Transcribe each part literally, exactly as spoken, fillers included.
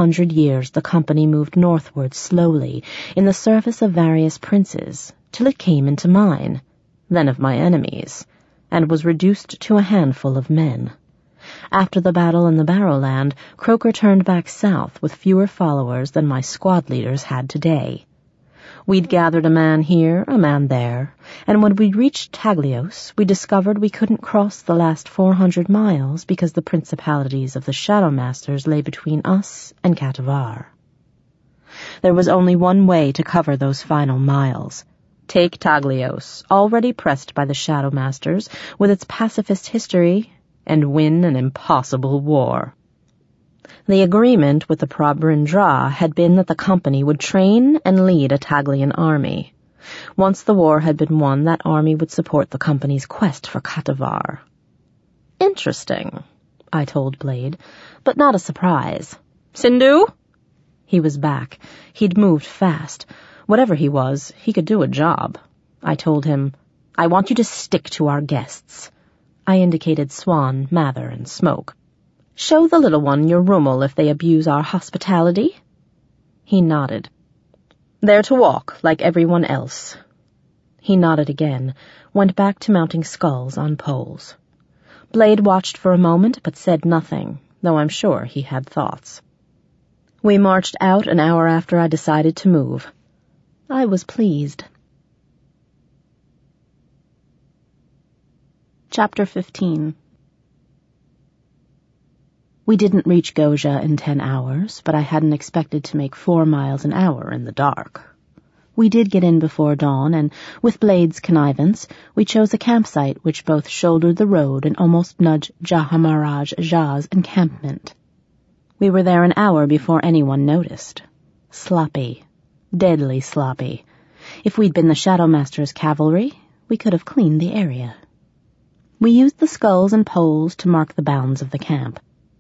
hundred years the company moved northward slowly in the service of various princes, till it came into mine, then of my enemies, and was reduced to a handful of men. After the battle in the Barrowland, Croker turned back south with fewer followers than my squad leaders had today. We'd gathered a man here, a man there, and when we reached Taglios, we discovered we couldn't cross the last four hundred miles because the principalities of the Shadowmasters lay between us and Katavar. There was only one way to cover those final miles. Take Taglios, already pressed by the Shadowmasters, with its pacifist history, and win an impossible war. The agreement with the Prabrin Dra had been that the company would train and lead a Taglian army. Once the war had been won, that army would support the company's quest for Katavar. Interesting, I told Blade, but not a surprise. Sindhu? He was back. He'd moved fast. Whatever he was, he could do a job. I told him, I want you to stick to our guests. I indicated Swan, Mather, and Smoke. Show the little one your rummel if they abuse our hospitality. He nodded. They're to walk like everyone else. He nodded again, went back to mounting skulls on poles. Blade watched for a moment but said nothing, though I'm sure he had thoughts. We marched out an hour after I decided to move. I was pleased. Chapter fifteen. We didn't reach Goja in ten hours, but I hadn't expected to make four miles an hour in the dark. We did get in before dawn, and with Blade's connivance, we chose a campsite which both shouldered the road and almost nudged Jahamaraj Jha's encampment. We were there an hour before anyone noticed. Sloppy. Deadly sloppy. If we'd been the Shadowmaster's cavalry, we could have cleaned the area. We used the skulls and poles to mark the bounds of the camp.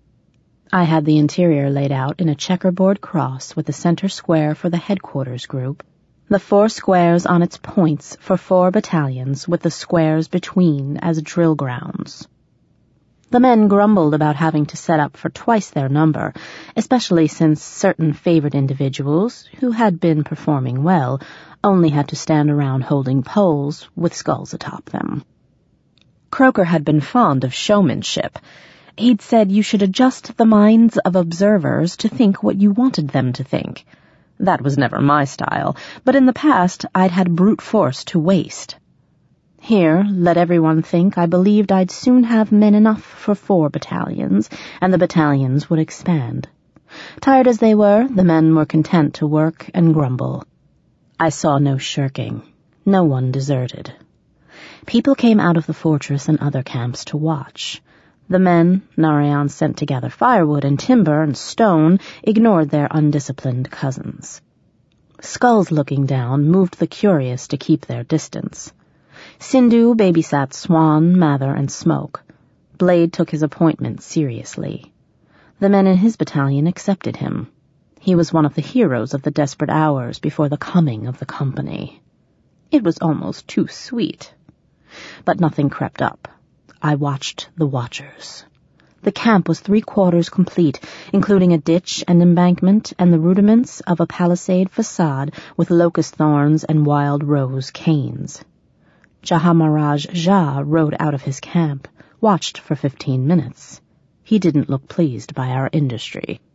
I had the interior laid out in a checkerboard cross with the center square for the headquarters group, the four squares on its points for four battalions with the squares between as drill grounds. The men grumbled about having to set up for twice their number, especially since certain favored individuals, who had been performing well, only had to stand around holding poles with skulls atop them. Croker had been fond of showmanship. He'd said you should adjust the minds of observers to think what you wanted them to think. That was never my style, but in the past I'd had brute force to waste. Here, let everyone think I believed I'd soon have men enough for four battalions, and the battalions would expand. Tired as they were, the men were content to work and grumble. I saw no shirking. No one deserted. People came out of the fortress and other camps to watch. The men Narayan sent to gather firewood and timber and stone ignored their undisciplined cousins. Skulls looking down moved the curious to keep their distance. Sindhu babysat Swan, Mather, and Smoke. Blade took his appointment seriously. The men in his battalion accepted him. He was one of the heroes of the desperate hours before the coming of the company. It was almost too sweet. But nothing crept up. I watched the watchers. The camp was three-quarters complete, including a ditch and embankment and the rudiments of a palisade facade with locust thorns and wild rose canes. Jahamaraj Jha rode out of his camp, watched for fifteen minutes. He didn't look pleased by our industry.